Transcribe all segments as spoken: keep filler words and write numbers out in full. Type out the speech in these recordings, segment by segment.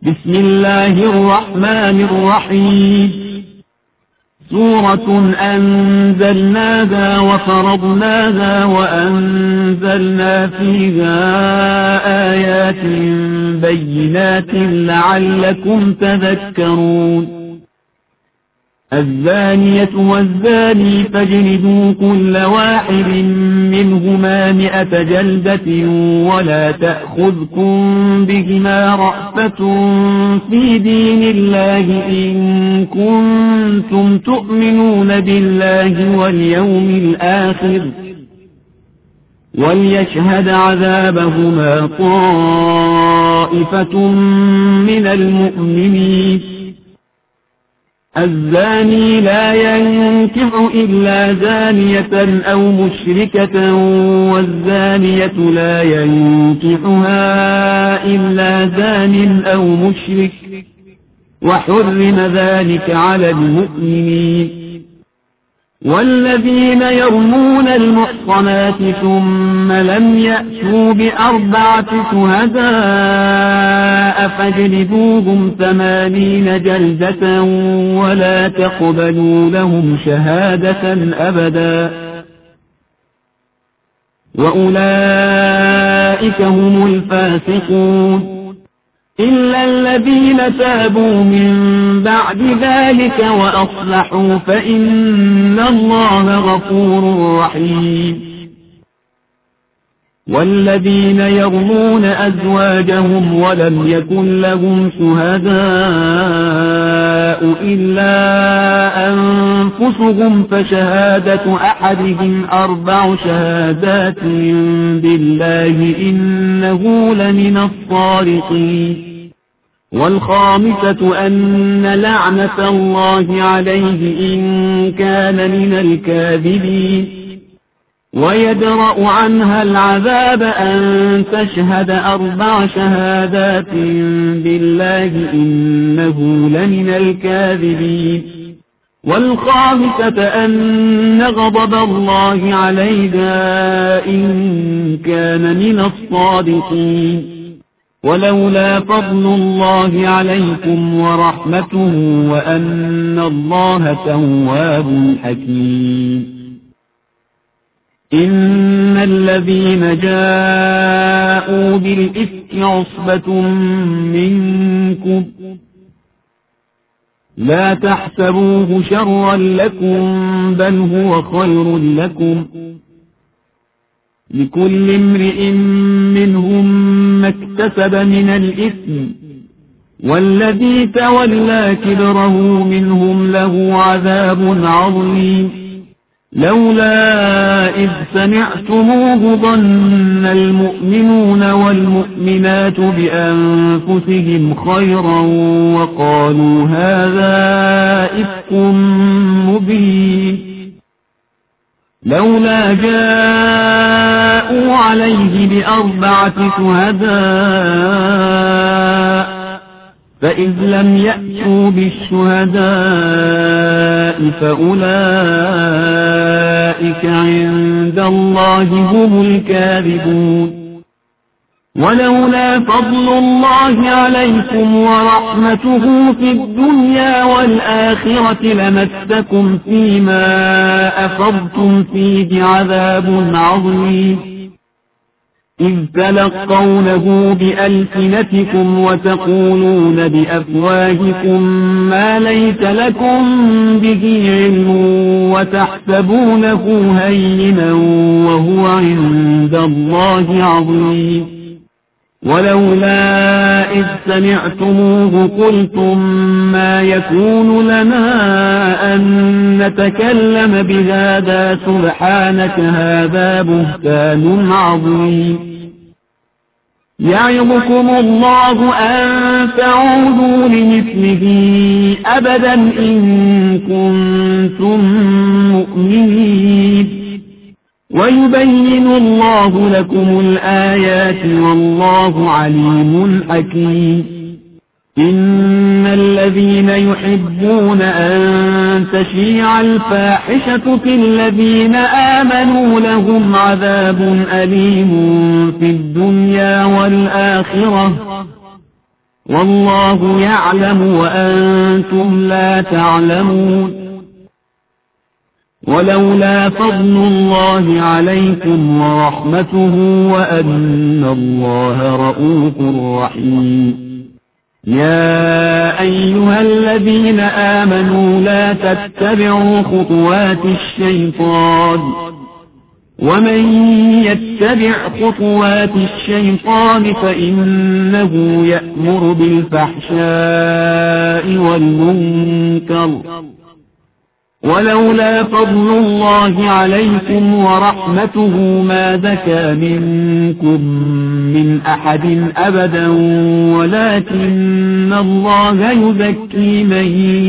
بسم الله الرحمن الرحيم. سورة أنزلناها وفرضناها وأنزلنا فيها آيات بينات لعلكم تذكرون. الزانية والزاني فاجلدوا كل واحد منهما مئة جلدة ولا تأخذكم بهما رأفة في دين الله إن كنتم تؤمنون بالله واليوم الآخر وليشهد عذابهما طائفة من المؤمنين. الزاني لا ينكح إلا زانية أو مشركة والزانية لا ينكحها إلا زان أو مشرك وحرم ذلك على المؤمنين. والذين يرمون المحصنات ثم لم يأتوا بأربعة شهداء فاجلدوهم ثمانين جلدة ولا تقبلوا لهم شهادة أبدا وأولئك هم الفاسقون إلا الذين تابوا من بعد ذلك وأصلحوا فإن الله غفور رحيم. والذين يرمون أزواجهم ولم يكن لهم شهداء إلا أنفسهم فشهادة أحدهم أربع شهادات بالله إنه لمن الصادقين. والخامسة أن لعنة الله عليه إن كان من الكاذبين. ويدرأ عنها العذاب أن تشهد أربع شهادات بالله إنه لمن الكاذبين. والخامسة أن غضب الله عليها إن كان من الصادقين. ولولا فضل الله عليكم ورحمته وأن الله تواب حكيم. إن الذين جاءوا بالإفك عصبة منكم لا تحسبوه شرا لكم بل هو خير لكم لكل امرئ منهم ما اكتسب من الإثم والذي تولى كبره منهم له عذاب عظيم. لولا إذ سمعتموه ظن المؤمنون والمؤمنات بأنفسهم خيرا وقالوا هذا إفك مبين. لولا جاءوا عليه بأربعة شهداء فإذ لم يأتوا بالشهداء فأولئك عند الله هم الكاذبون. ولولا فضل الله عليكم ورحمته في الدنيا والآخرة لمسكم فيما أفضتم فيه عذاب عظيم إذ تلقونه بألسنتكم وتقولون بأفواهكم ما ليس لكم به علم وتحسبونه هينا وهو عند الله عظيم. ولولا إذ سمعتموه قلتم ما يكون لنا أن نتكلم بهذا سبحانك هذا بهتان عظيم. يعظكم الله أن تعودوا لمثله أبدا إن كنتم مؤمنين. ويبين الله لكم الآيات والله عليم حكيم. إن الذين يحبون أن تشيع الفاحشة في الذين آمنوا لهم عذاب أليم في الدنيا والآخرة والله يعلم وأنتم لا تعلمون. ولولا فضل الله عليكم ورحمته وأن الله رؤوف رحيم. يا أيها الذين آمنوا لا تتبعوا خطوات الشيطان، ومن يتبع خطوات الشيطان فإنه يأمر بالفحشاء والمنكر. ولولا فضل الله عليكم ورحمته ما زكى منكم من أحد أبدا ولكن الله يزكي من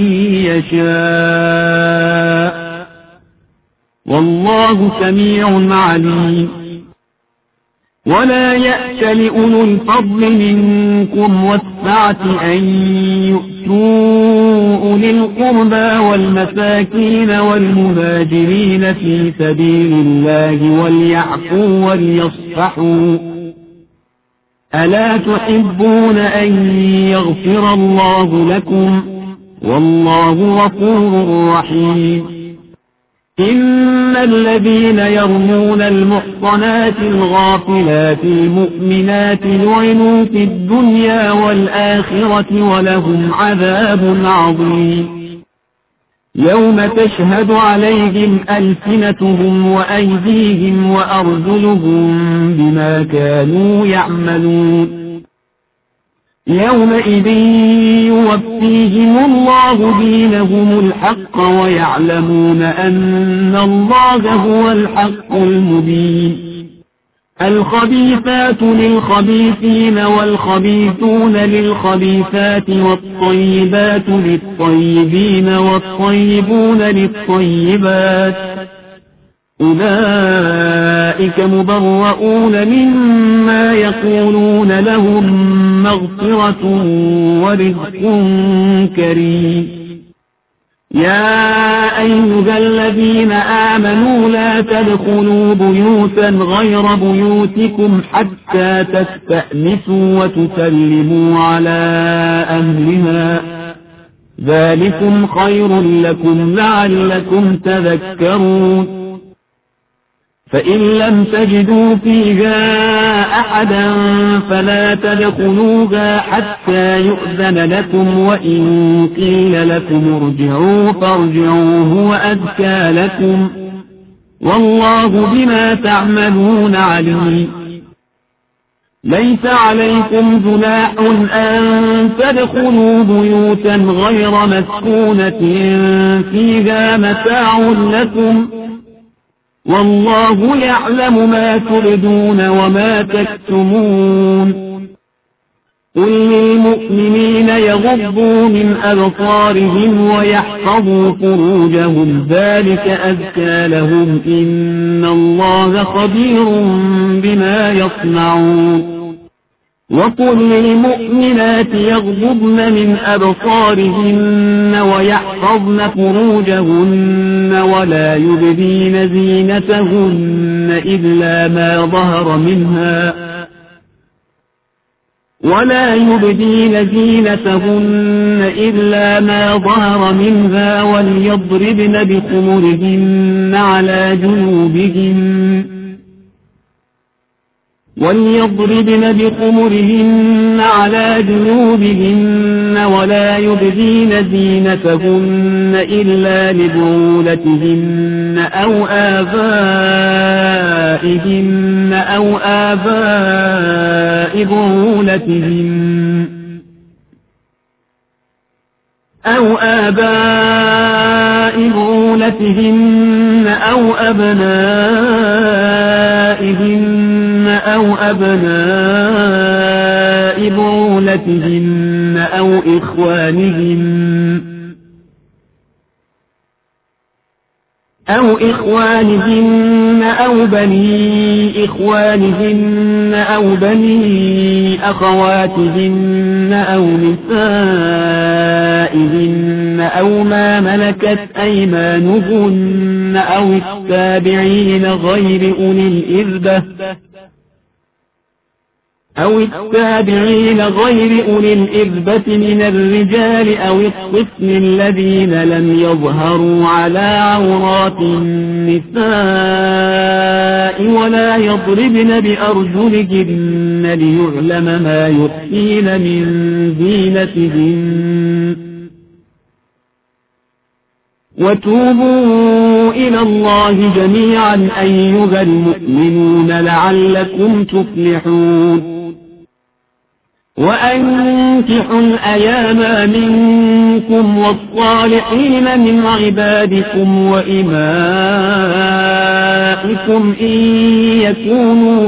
يشاء والله سميع عليم. ولا يأت لأولو الفضل منكم والسعة أن يؤتوا أولي القربى والمساكين والمهاجرين في سبيل الله وليعفوا وليصفحوا. ألا تحبون أن يغفر الله لكم والله غفور رحيم. إن الذين يرمون المحصنات الغافلات المؤمنات لعنوا في الدنيا والآخرة ولهم عذاب عظيم. يوم تشهد عليهم ألسنتهم وأيديهم وأرجلهم بما كانوا يعملون. يومئذ يوفيهم الله دينهم الحق ويعلمون أن الله هو الحق المبين. الخبيثات للخبيثين والخبيثون للخبيثات والطيبات للطيبين والطيبون للطيبات أولئك مبرؤون مما يقولون لهم مغفرة ورزق كريم. يا أيها الذين آمنوا لا تدخلوا بيوتا غير بيوتكم حتى تستأنسوا وتسلموا على أهلها ذلكم خير لكم لعلكم تذكرون. فإن لم تجدوا فيها أحدا فلا تدخلوها حتى يؤذن لكم وإن قيل لكم ارجعوا فارجعوا هو أزكى لكم والله بما تعملون عليم. ليس عليكم جناح أن تدخلوا بيوتا غير مسكونة فيها متاع لكم والله يعلم ما تبدون وما تكتمون. قل للمؤمنين يغضوا من أبصارهم ويحفظوا فروجهم ذلك أزكى لهم إن الله خبير بما يصنعون. وقل للمؤمنات يغضضن من أبصارهن ويحفظن فروجهن ولا يبدين زينتهن إلا ما ظهر منها ولا يبدين زينتهن إلا ما ظهر منها وليضربن بخمرهن على جنوبهن وليضربن بخمرهن على جنوبهن ولا يبدين زينتهن إلا لبعولتهن أو آبائهن أو آباء بعولتهن أو آباء بعولتهن أو أبنائهن أو أبناء بعولتهن أو إخوانهن أو إخوانهن أو بني إخوانهن أو بني أخواتهن أو نسائهن أو ما ملكت أيمانهن أو التابعين غير أولي الإربة أو التابعين غير أولي الإربة من الرجال أو الطفل الذين لم يظهروا على عورات النساء ولا يضربن بأرجلهن ليعلم ما يخفين من زينتهن وتوبوا إلى الله جميعا أيها المؤمنون لعلكم تفلحون وأنكحوا الأيام منكم والصالحين من عبادكم وإمائكم إن يكونوا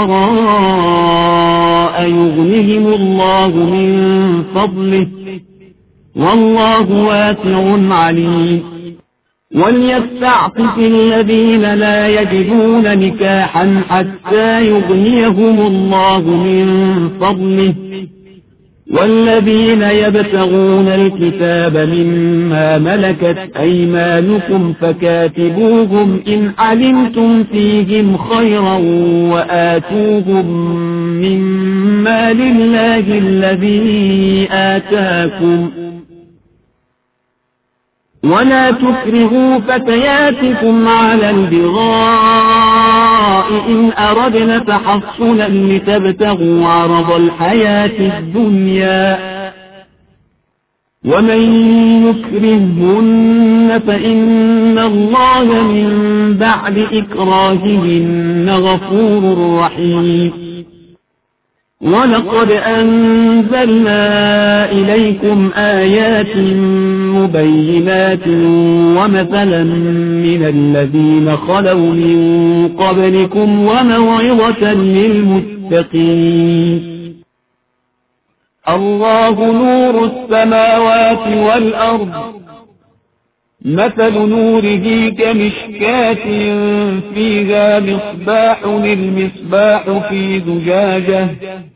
فقراء يغنهم الله من فضله والله واسع عليم وليستعفف الذين لا يجدون نكاحا حتى يغنيهم الله من فضله والذين يبتغون الكتاب مما ملكت أيمانكم فكاتبوهم إن علمتم فيهم خيرا وآتوهم مما لله الذي آتاكم ولا تكرهوا فتياتكم على البغاء إن أردنا تحصنا لتبتغوا عرض الحياة الدنيا ومن يكرهن فإن الله من بعد إكراههن غفور رحيم ولقد أنزلنا إليكم آيات مبينات ومثلا من الذين خلوا من قبلكم وموعظة للمتقين الله نور السماوات والأرض مثل نوره كمشكاة فيها مصباح المصباح في زجاجة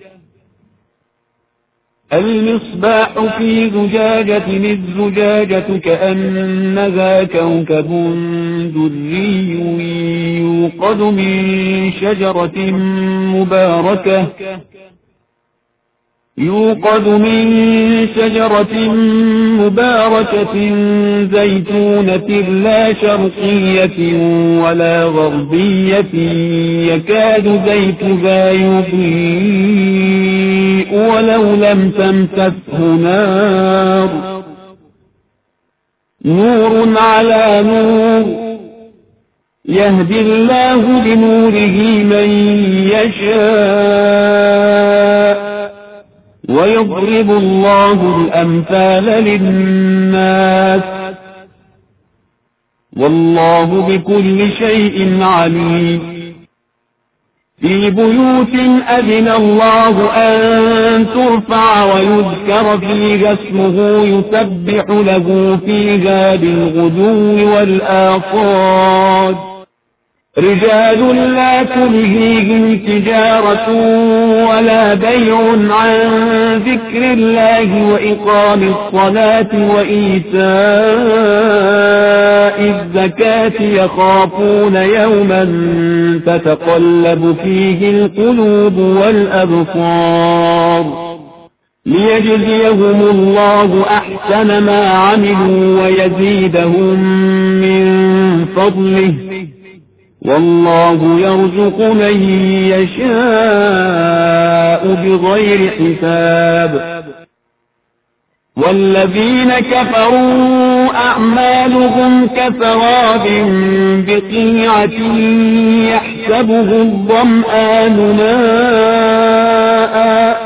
المصباح في زجاجة الزجاجة كأنها كوكب دري يوقد من شجرة مباركة يوقد من شجرة مباركة زيتونة لا شرقية ولا غربية يكاد زيتها يضيء ولو لم تمسسه نار نور على نور يهدي الله بنوره من يشاء ويضرب الله الأمثال للناس والله بكل شيء عليم في بيوت أذن الله أن ترفع ويذكر فيها اسمه يسبح له فيها بالغدو والآصال رجال لا تلهيهم تجارة ولا بيع عن ذكر الله وإقام الصلاة وإيتاء الزكاة يخافون يوما تتقلب فيه القلوب والأبصار ليجزيهم الله أحسن ما عملوا ويزيدهم من فضله والله يرزق من يشاء بغير حساب والذين كفروا أعمالهم كسراب بقيعة يحسبه الظمآن ماء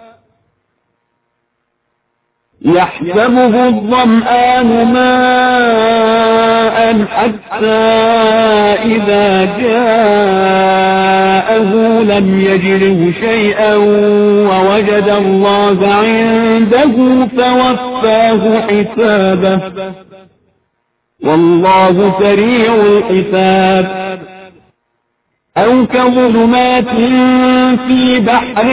يحسبه الظمآن ماء حتى إذا جاءه لم يجده شيئا ووجد الله عنده فوفاه حسابه والله سريع الحساب أو كظلمات في بحر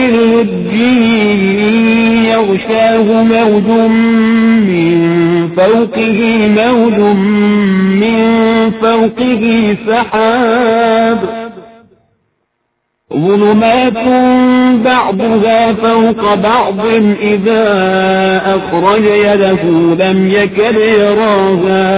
لجي يغشاه موج من فوقه موج من فوقه سحاب ظلمات بعضها فوق بعض إذا أخرج يده لم يكد يراها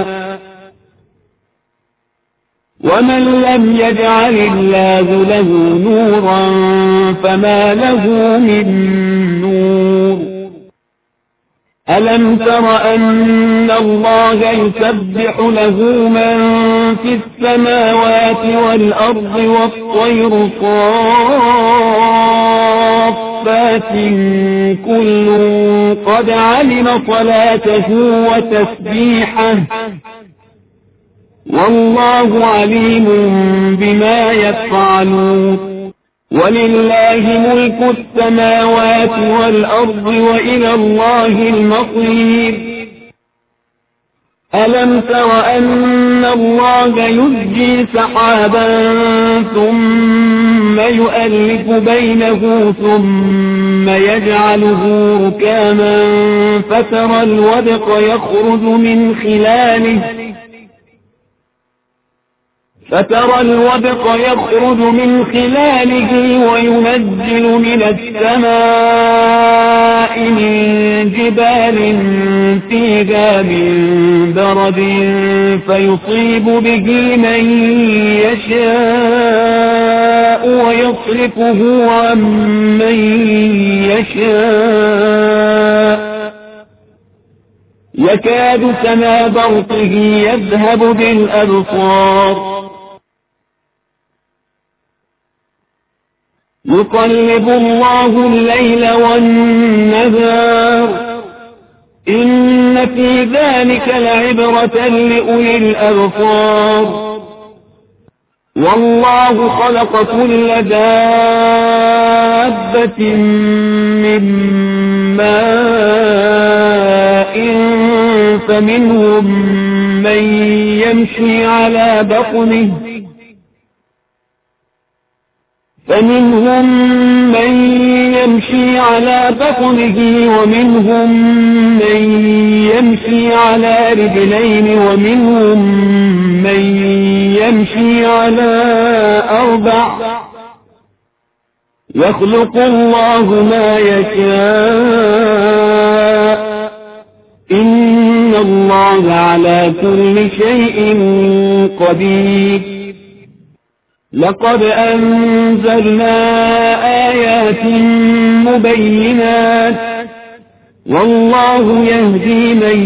ومن لم يجعل الله له نورا فما له من نور ألم تر أن الله يسبح له من في السماوات والأرض والطير صافات كل قد علم صلاته وتسبيحه والله عليم بما يفعلون ولله ملك السماوات والأرض وإلى الله المصير ألم تر أن الله يزجي سحابا ثم يؤلف بينه ثم يجعله ركاما فترى الودق يخرج من خلاله فترى الودق يخرج من خلاله وينزل من السماء من جبال فيها من برد فيصيب به من يشاء ويصرفه عن من يشاء يكاد سنا برقه يذهب بالأبصار يقلب الله الليل والنهار إن في ذلك لعبرة لأولي الأبصار والله خلق كل دابة من ماء فمنهم من يمشي على بطنه فمنهم من يمشي على بطنه ومنهم من يمشي على رجلين ومنهم من يمشي على أربع يخلق الله ما يشاء إن الله على كل شيء قدير لقد أنزلنا آيات مبينات والله يهدي من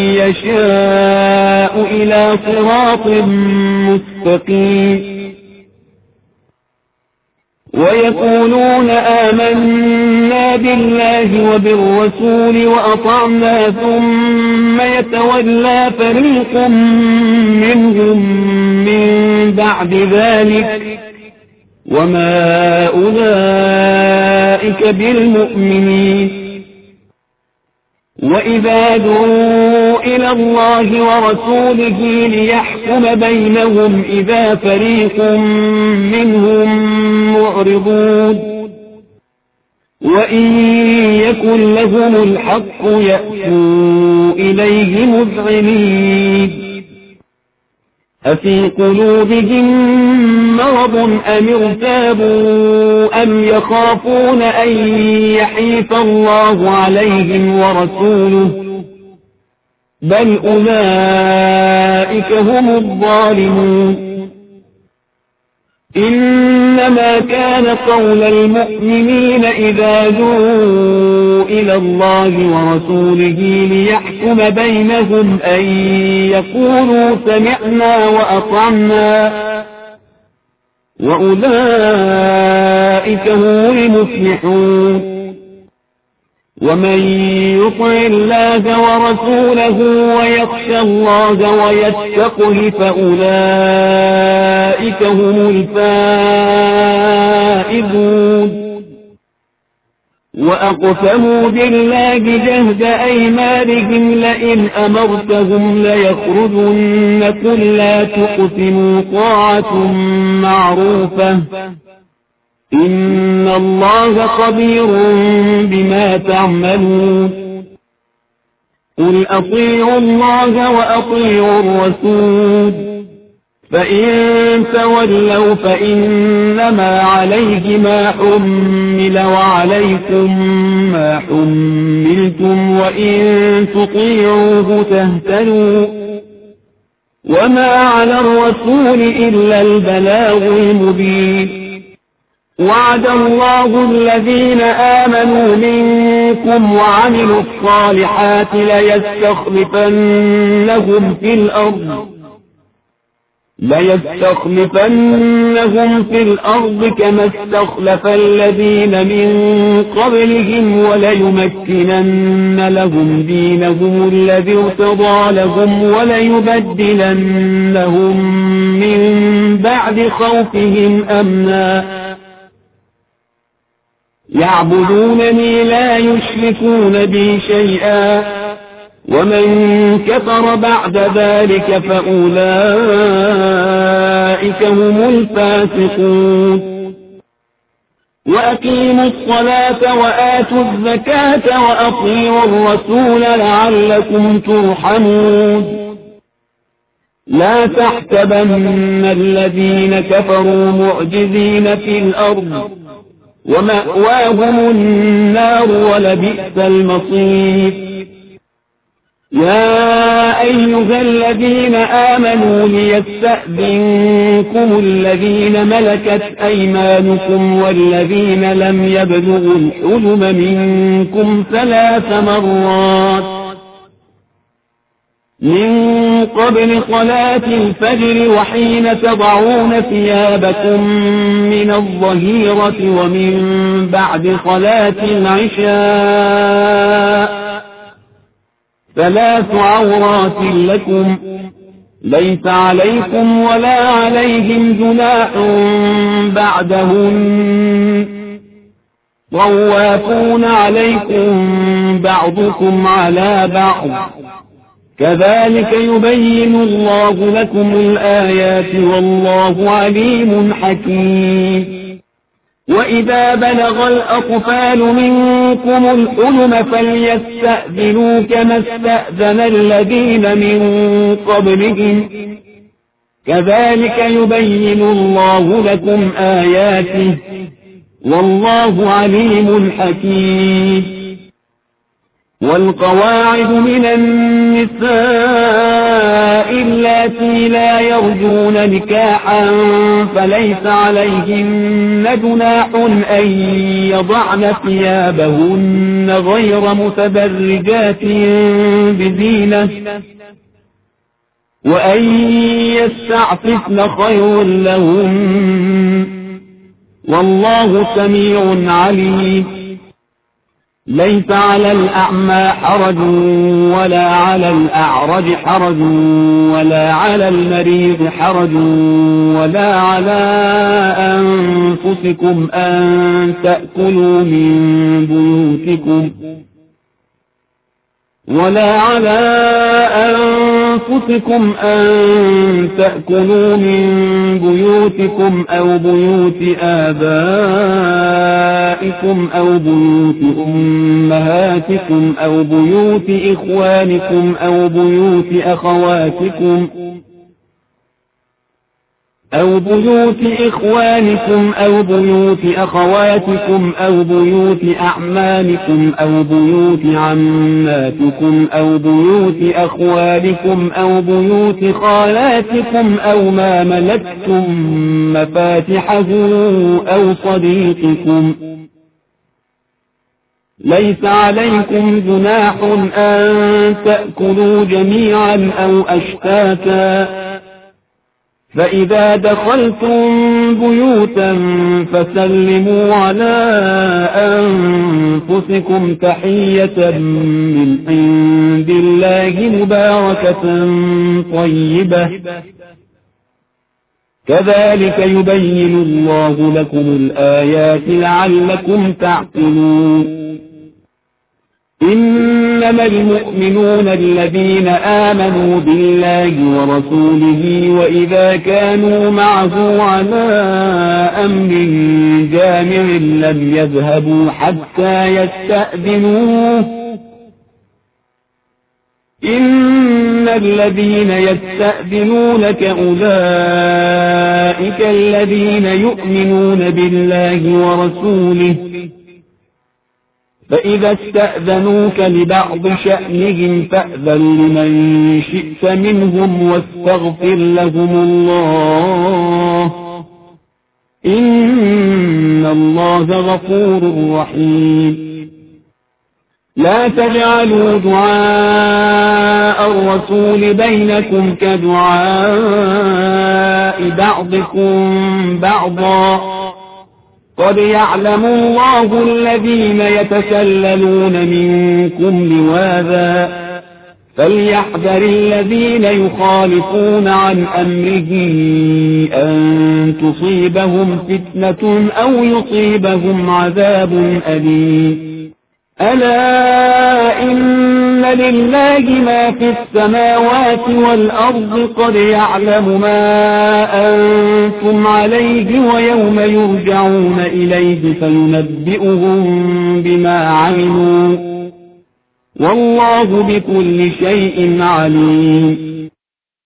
يشاء إلى صراط مستقيم ويقولون آمنا بالله وبالرسول وأطعنا ثم يتولى فريق منهم من بعد ذلك وما أولئك بالمؤمنين وإذا دعوا إلى الله ورسوله ليحكم بينهم إذا فريق منهم معرضون وإن يكن لهم الحق يأتوا إليه مذعنين أفي قلوبهم مرض أم ارتابوا أم يخافون أن يحيف الله عليهم ورسوله بل أولئك هم الظالمون إنما كان قول المؤمنين إذا دعوا إلى الله ورسوله ليحكم بينهم أن يقولوا سمعنا وأطعنا وأولئك هم المفلحون ومن يطع الله ورسوله ويخشى الله ويتقه فأولئك هم الفائزون وأقسموا بالله جهد أيمانهم لئن أمرتهم ليخرجن قل لا تقسموا طاعة معروفة إن الله خبير بما تعملون قل أطيعوا الله وأطيعوا الرسول فإن تولوا فإنما عليه ما حمل وعليكم ما حملتم وإن تطيعوه تهتدوا وما على الرسول إلا البلاغ المبين. وعد الله الذين آمنوا منكم وعملوا الصالحات ليستخلفنهم في الأرض ليستخلفنهم في الأرض كما استخلف الذين من قبلهم وليمكنن لهم دينهم الذي ارتضى لهم وليبدلنهم من بعد خوفهم أمنا يعبدونني لا يشركون بي شيئا ومن كفر بعد ذلك فأولئك هم الفاسقون. وأقيموا الصلاة وآتوا الزكاة وأطيعوا الرسول لعلكم ترحمون. لا تحسبن الذين كفروا معجزين في الأرض ومأواهم النار ولبئس المصير. يا أيها الذين آمنوا ليستأذنكم الذين ملكت أيمانكم والذين لم يبلغوا الحلم منكم ثلاث مرات من قبل صلاة الفجر وحين تضعون ثيابكم من الظهيرة ومن بعد صلاة العشاء ثلاث عورات لكم ليس عليكم ولا عليهم جناح بعدهن طوافون عليكم بعضكم على بعض كذلك يبين الله لكم الآيات والله عليم حكيم. وإذا بلغ الأطفال منكم الحلم فليستأذنوا كما استأذن الذين من قبلهم كذلك يبين الله لكم آياته والله عليم حكيم. والقواعد من النساء اللاتي لا يرجون نكاحا فليس عليهن جناح أن يضعن ثيابهن غير متبرجات بزينة وأن يستعففن خير لهن والله سميع عليم. ليس على الأعمى حرج ولا على الأعرج حرج ولا على المريض حرج ولا على أنفسكم أن تأكلوا من بيوتكم ولا على أنفسكم أن تأكلوا من بيوتكم أو بيوت آبائكم أو بيوت أمهاتكم أو بيوت إخوانكم أو بيوت أخواتكم أو بيوت إخوانكم أو بيوت أخواتكم أو بيوت أعمامكم أو بيوت عماتكم أو بيوت أخوالكم أو بيوت خالاتكم أو ما ملكتم مفاتحه أو صديقكم. ليس عليكم جناح أن تأكلوا جميعا أو أشتاتا فإذا دخلتم بيوتا فسلموا على أنفسكم تحية من عند الله مباركة طيبة كذلك يبين الله لكم الآيات لعلكم تعقلون. إنما المؤمنون الذين آمنوا بالله ورسوله وإذا كانوا معه على أمر جامع لم يذهبوا حتى يستأذنوه إن الذين يستأذنونك أولئك الذين يؤمنون بالله ورسوله فإذا استأذنوك لبعض شأنهم فأذن لمن شئت منهم واستغفر لهم الله إن الله غفور رحيم. لا تجعلوا دعاء الرسول بينكم كدعاء بعضكم بعضا قد يعلم الله الذين يتسللون منكم لواذا فليحذر الذين يخالفون عن أمره أن تصيبهم فتنة أو يصيبهم عذاب أليم. ألا إن لله ما في السماوات والأرض قد يعلم ما أنتم عليه ويوم يرجعون إليه فينبئهم بما عملوا والله بكل شيء عليم.